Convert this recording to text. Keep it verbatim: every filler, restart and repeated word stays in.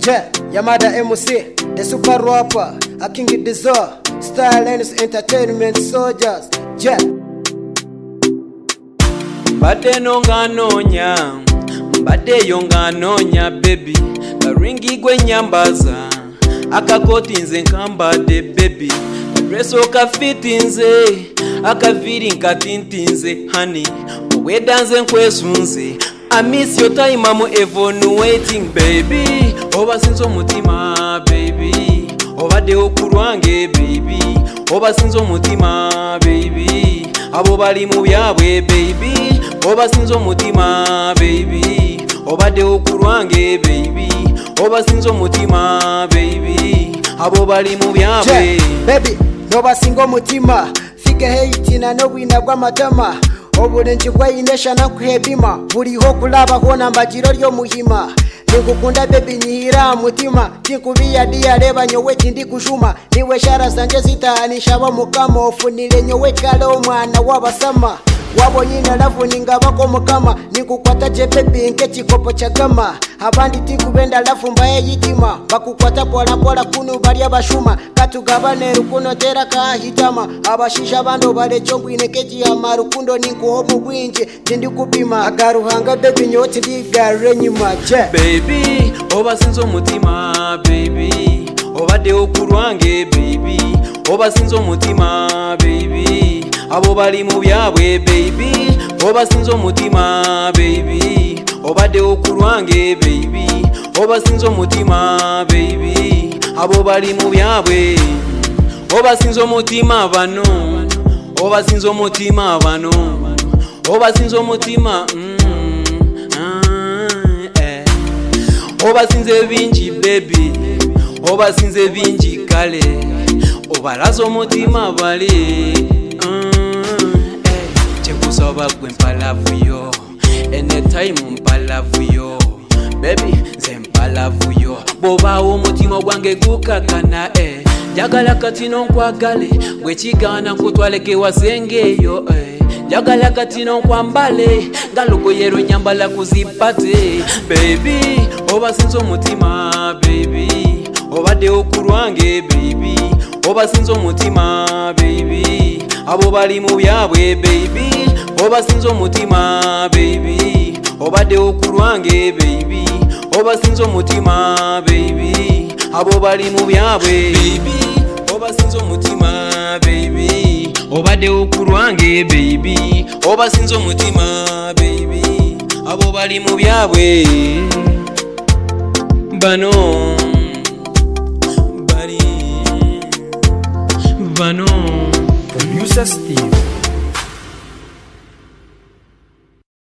Yeah, Yamada M C, the super rapper, a king of the Zor, Style and Entertainment Soldiers. Yeah. Mbade nonga nonya, mbade yonga nonya baby, karingi gwe nyambaza, akakoti nze nkambade baby, kadreso kafiti nze, akaviri nkatinti nze honey, owedanze nkwesunze, I miss your time I'm evaluating baby, oba sinzo mutima baby, oba de okurwange baby, oba sinzo mutima baby, abo bali mu byabwe baby, oba sinzo mutima baby, oba de okurwange baby, oba sinzo mutima baby, abo bali mu byabwe baby, oba singo mutima, fike hate na no wina gwa matama. Obulenji kwa inesha na kuhebima, buriho kulaba hona mbajiro ryo muhima. Nikukunda baby nyihira mutima, tinkubiya diya reba nyowe tindi kushuma. Niwe shara sanje zitahanisha wa mukama, ofunile nyowe kale omwana wabasama. Wabo nyina lafu ningabako mukama, nikukwata je baby nke chikopo chagama. Abandi tikubenda lafu mbaye yitima, bakukwata pola pola kunu bali abashuma. Katugabane rukuno tera kahitama, abashisha bando bale chongu inekeji ya marukundo ninkuhomu bwinje, tindi kupima. Agaruhanga baby nyoti ndigare nyuma je baby, oba sinzo mutima baby, oba de okurwange baby, oba sinzo mutima baby, abo bali mu byabwe baby, oba sinzo mutima baby, oba de okurwange baby, oba sinzo mutima baby, abo bali mu byabwe, oba sinzo mutima bano, oba sinzo mutima bano, oba sinzo mutima mm, ah, eh. Oba sinze bingi baby, oba sinze bingi kale, oba lazo mutima bali mm, eh. Chekusoba gwe mpalavu yo, anytime mpalavu yo baby, nze mpalavu yo, bobawo omutima gwange gukakana eh. Jagala katino nkwagale, gwe kigana nkutwaleke wasengeyo eh. Jagala katino nkwambale, ngalogoyero nyambala kuzipate baby, oba sinzo mutima baby, oba de okurwange baby, oba sinzo mutima baby, abo bali mu byabwe baby, oba sinzo mutima baby, oba de okurwange baby, oba sinzo mutima baby, abo bali mu byabwe baby, oba sinzo mutima baby, oba de okurwange baby, oba sinzo mutima baby, abo bali mu byabwe bano bali bano. Producer Steve.